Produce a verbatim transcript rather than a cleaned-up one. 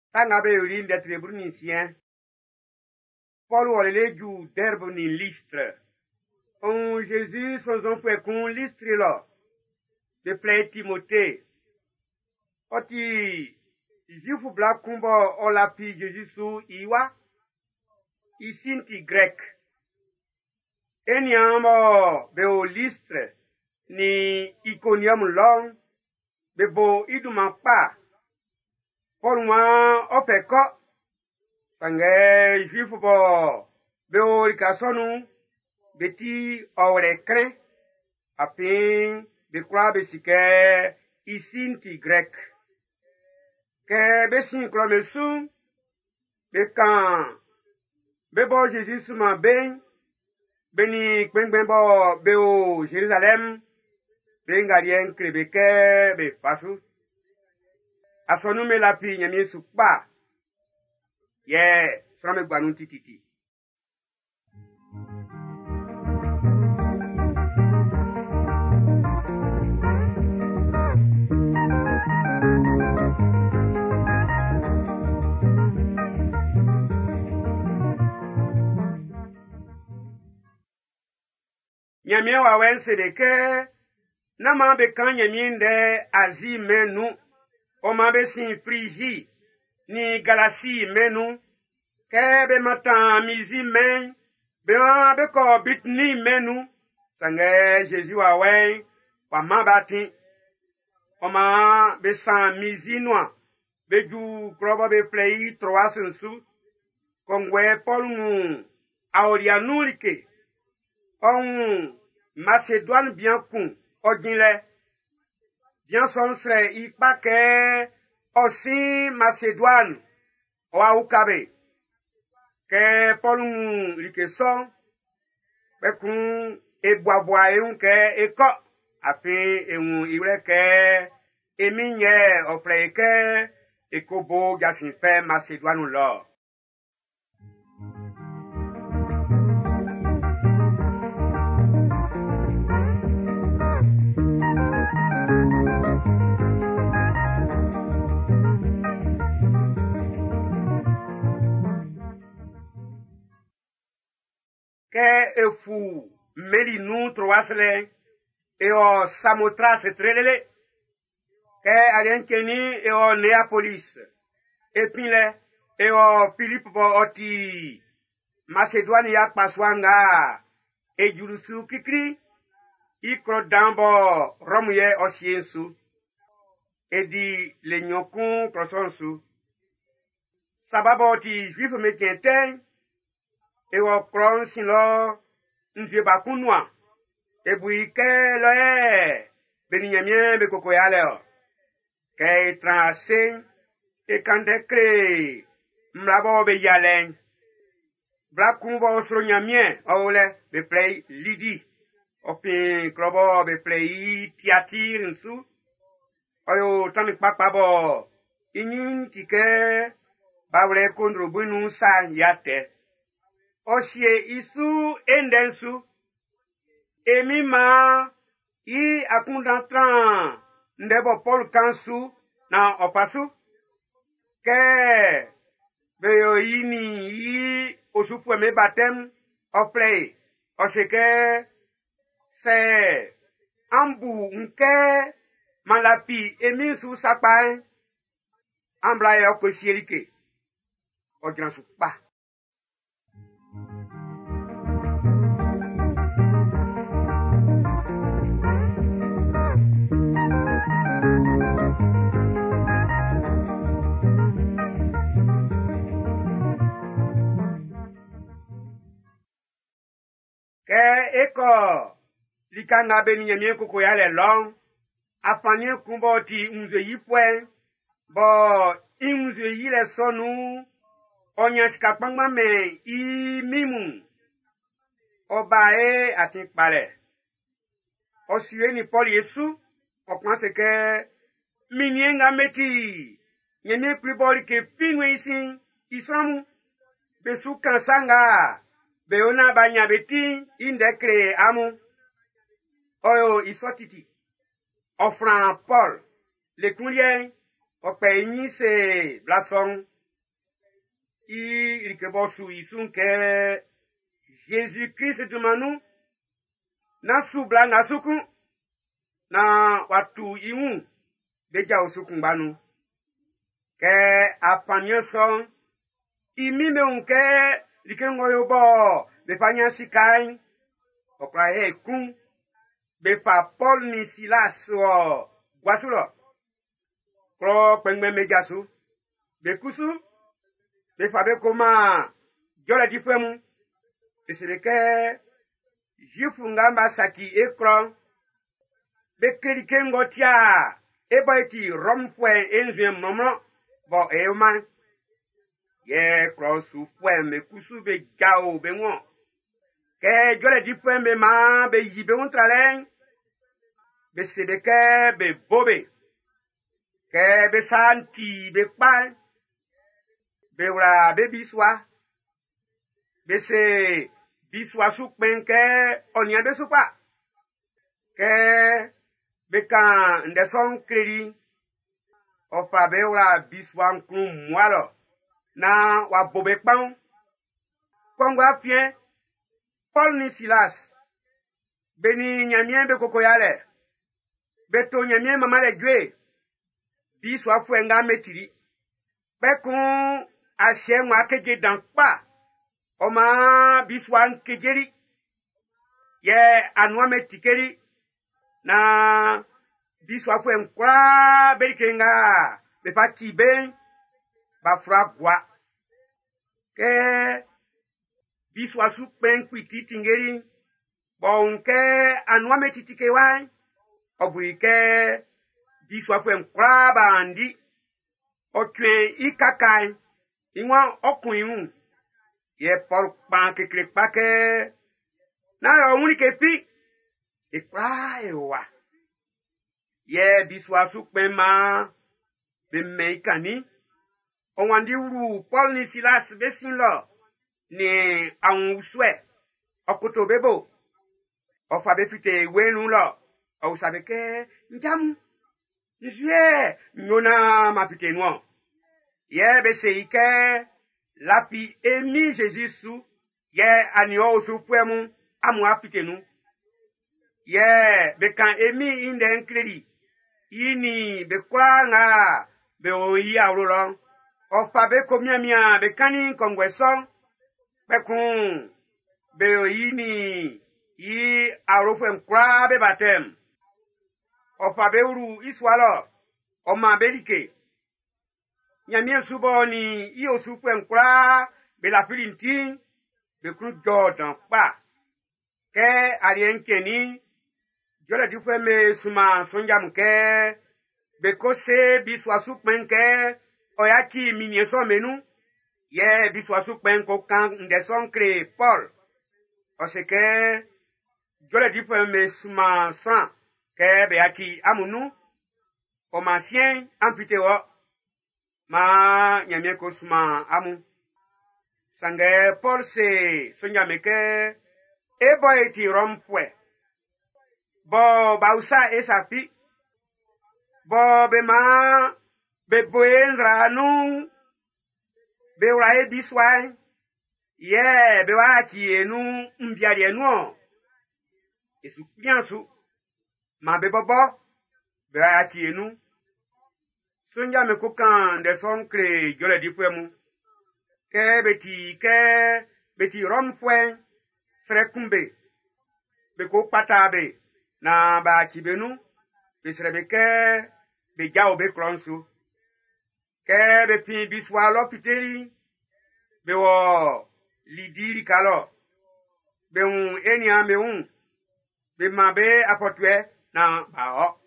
Tanga be urin de trebrunicien. Paul walele ju d'herbe ni listre. On Jésus son zon fait qu'on listre là. De plein Timothée. Oti Jufu black kumbo olapi Jésus su iwa. Isinti grec. Enyamo be o listre ni Iconium long. Be bo iduman pa. Paul wa opeko. Pange Jufu bo be o ikasonu. Beti awre kre. Apin be kwa be sike isinti grec. Ke be sin klo me su. Be kan. Be bo Jésus su man ben. Beni kwen ben bo be o Jérusalem. Be ngarien krebe ke be pasu. Asonu me la pi nyami su pa. Ye, sura me gbanun tititi. Nyami wa wense de ke na ma be kan nyami nde Asie menu o ma be sin Phrygie ni Galatie menu ke be matan mizi men be ma be ko Bitni menu sange Jésus wa wen wa ma batin o ma be san mizi noa be ju kroba be play trois sensu kongwe Paul mu aorianulike on Macédoine bien kun odinle bien son serait il pas que aussi Macédoine o aukabe que Paul like son be kun e boaboa e un ke e ko afi e un ire ke eminye o pre ke e kobo gasin fe Macédoine lo. Que efu meli nu troasle e o Samothrace trelele que alien keni e o Neapolis e pinle e o Philippe bo oti Macédoine ya paswanga e jurusu kikri i krodambo romuye o siensu e di le nyokun krosonsu sababo oti juif me kenten e wo kron sin lo nje bakunwa e buike lo e beninyamien be kokoyale o ke transen e kande kre mlabo be yalen blakun bo osro nyamien ole be play lidi opi krobo be play tiatir nsu oyo tami papa bo inin tike bawle kondro bunu sa yate Osie isu endensu emi ma i akundantran ndebo Paul kansu na opasu ke beyo yini yi osupu me batem oplay oseke se ambu nke malapi emi su sapai ambla ya kwesierike odransu pa ke eko likanga beninyamie koko yale long afanye kumbo ti unze yipwe bo inze yile sonu onyaska pangma me i mimu obae ati pale osiwe ni Paul Yesu okwanse ke minienga meti nyene pribori ke pinwe isin isamu besu kansanga beona banya beti indekre amu oyo isotiti offrant Paul le courrier o peini se blason i rikebosu isun ke Jésus Christ dumanu na subla na suku na watu iwu beja usukun banu ke apanyo son imi me unke likengo yobo be fanya sikai okra he kun be fa Paul ni Silas o gwasulo kro pengme mejasu be kusu be fa be koma jola difemu esireke jifu ngamba saki ekron be kelikengo tia ebo eti romfwe enzwe momro bo euma ye krosu fwe me kusu be gao be won ke jole di fwe me ma be yibe un tralen be sedeke be bobe ke be santi be pa be wra be biswa be se biswa su penke onya be supa ke be kan ndeson kredi ofa be wra biswa nkun mwalo na wa bobe pan kwangwa fien Paul ni Silas beni nyamien be kokoyale beto nyamien mama le gwe biswa fuenga metiri bekun ashe nwa keje dankpa oma biswa nkejeri ye anwa metikeri na biswa fuen kwa berikenga be pati ben ba fra gwa ke biswa su pen kwiti tingeri bon ke anwa metitike wa obuike biswa fuen kwa bandi otwe ikakai inwa okun ye por pan ke kle pake na yo unike pi ikwa ewa ye biswa su pen ma be meikani onwandi uru Paul ni Silas besin lo ni awon uswe okoto bebo ofa be fite wenu lo o sabe ke njam nje nyona ma fite no ye be se ike lapi emi Jesus ye anio osu fuemu amu afite nu ye be kan emi inde nkredi yini be kwa nga be oyi awro ofa be komia mia be kani kongweso bekun be oyi ni yi awro nkwa be batem ofa be uru iswalo o ma belike nyamie subo ni yi osu nkwa be la filinti be kru jordan pa ke arienkeni jole di fwe me suma sonjam ke be kose biswa supmenke oyaki minieso menu ye biswa supmen ko kan ndeson kre Paul oseke jole di fwe me suma san ke be aki amunu o masien ampitewo ma nyamie ko suma amu sange Paul se sonjame ke ebo eti rompwe bo bausa esapi bo be ma be boenzra nu be wrae biswa ye be wa ti enu mbiari enu esu piansu ma be bobo be wa ti enu sonja me kokan de son kre jole di fuemu ke beti ke beti romfwe frekumbe be ko patabe na ba kibenu be srebeke be jawo be kronsu ke be pi biswa lo piteri be wo lidiri kalo be un eni ame un be mabe apotwe na ba o